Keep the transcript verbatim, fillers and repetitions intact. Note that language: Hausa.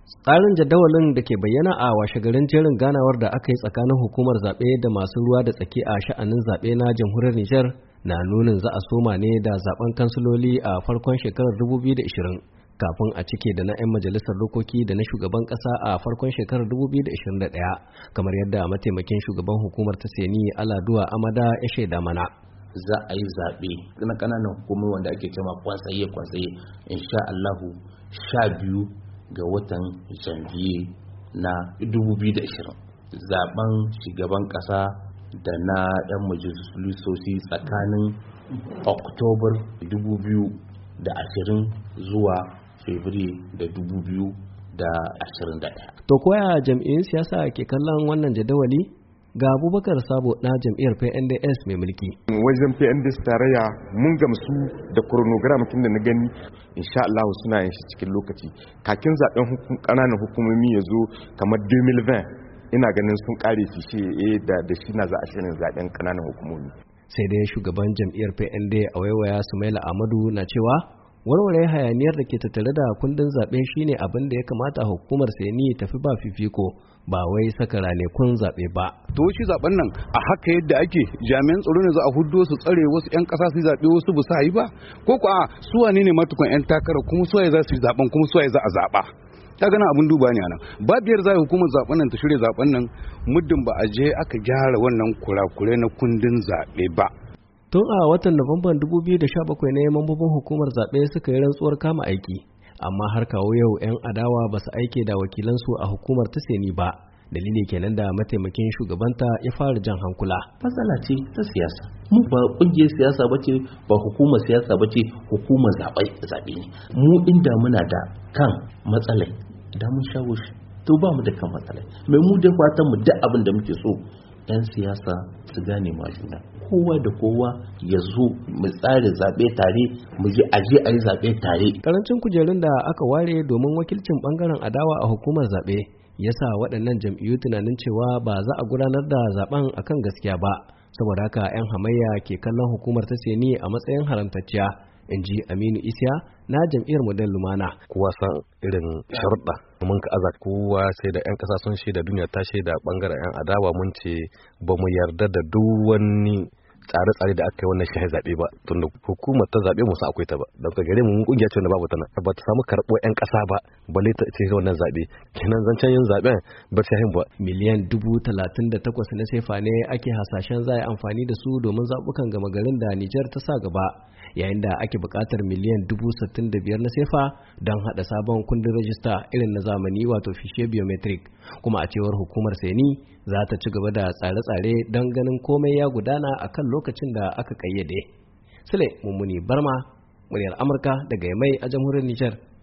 Tsarin jadawalin da ke bayyana a washegarin jerin ganawar da aka yi tsakanin hukumar zaɓe da masu ruwa da tsaki a sha'anin zaɓe na jamhuriyar Nijar na nunin za a soma ne da zaɓen kansiloli a farkon shekarar dubu biyu da ashirin kafin a cike da na 'yan majalisar dokoki da na shugaban ƙasa a farkon shekarar dubu biyu da ashirin da ɗaya kamar yadda mataimakin shugaban hukumar ta Seni Aladuwa Amada ya shaida mana. Za a yi zaɓe na ƙananan hukumomi wanda ake cewa kwansaye kwansaye insha Allahu sha biyu ga watan janvier na dubu biyu da ashirin, zaben shugaban kasa da na 'yan majalisoci tsakanin oktobar dubu biyu da ashirin zuwa fevrier da dubu biyu da ashirin da ɗaya. To koya jam'iyyun siyasa ke kallon wannan jadawali? Ga Abubakar Sabo na jam'iyyar P N D S mai mulki. Wajen P N D S tarayya mun gamsu da chronogram kin da na gani insha Allah suna yin shi cikin lokaci. Kakin zaben kananan hukumomi ya zo kamar dubu biyu da ashirin ina ganin sun kare fishe eh da da shi na za a shirin zaben kananan hukumomi. Sai dai shugaban jam'iyyar P N D a waiwaya Sumaila Ahmadu na cewa warware hayaniyar da ke tattare da kundin zaɓe shine abin da ya kamata hukumar Seni tafi ba fifiko ba wai saka ranakun zaɓe ba. To shi zaɓen nan a haka yadda ake jami'an tsaro ne za a huddo su tsare wasu 'yan ƙasa su zaɓe wasu ba su yi ba ko ko a su wane ne matukun 'yan takara kuma su waye za su yi zaɓen kuma su waye za a zaɓa. Ta gana abin duba ne anan ba biyar za a hukumar zaɓen nan ta shirya zaɓen nan muddin ba a je aka gyara wannan kurakurai na kundin zaɓe ba. Tun a watan Nuwamban dubu biyu da sha bakwai ne mambobin hukumar zaɓe suka yi rantsuwar kama aiki, amma har kawo yau 'yan adawa ba su aike da wakilansu a hukumar ta Seni ba. Dalili kenan da mataimakin shugabanta ya fara jan hankula. Matsala ce ta siyasa. Mu ba kungiyar siyasa ba ce, ba hukumar siyasa ba ce, hukumar zaɓe ne. Mu inda muna da kan matsalai, da mun shawo shi. To ba mu da kan matsalai. Mai mu da fatan mu duk abin da muke so 'yan siyasa su gane ma juna. Kowa da kowa ya zo mu tsare zaɓe tare, mu je aje a yi zaɓe tare. Karancin kujerun da aka ware domin wakilcin bangaren adawa a hukumar zaɓe ya sa waɗannan jam'iyyu tunanin cewa ba za a gudanar da zaben akan gaskiya ba, saboda haka 'yan hamayya ke kallon hukumar ta Seni a matsayin haramtacciya, in ji Aminu Isiya na jam'iyyar Model Lumana. Kowa san irin sharuɗa mun ka aza kowa sai da 'yan ƙasa sun shaida, duniya ta shaida, bangaren 'yan adawa mun ce ba mu yarda da duk wani tsare-tsare da aka yi wannan shahi zaɓe ba, tunda hukumar ta zaɓe musu akwai ta ba, don ka gare mu mun kungiya ce wanda babu ta nan ba ta samu karɓo 'yan ƙasa ba balle ta ce wannan zaɓe, kenan zancen yin zaɓen ba shahin ba. Miliyan dubu talatin da takwas na sefa ne ake hasashen za a yi amfani da su domin zaɓukan gama garin da Nijar ta sa gaba, yayin da ake buƙatar miliyan dubu sittin da biyar na sefa don haɗa sabon kundin rajista irin na zamani wato fishe biometric, kuma a cewar hukumar Seni za ta ci gaba da tsare-tsare don ganin komai ya gudana a kan lokacin da aka ƙayyade. Sule Mummuni Barma, muryar Amurka daga Yamai a jamhuriyar Nijar.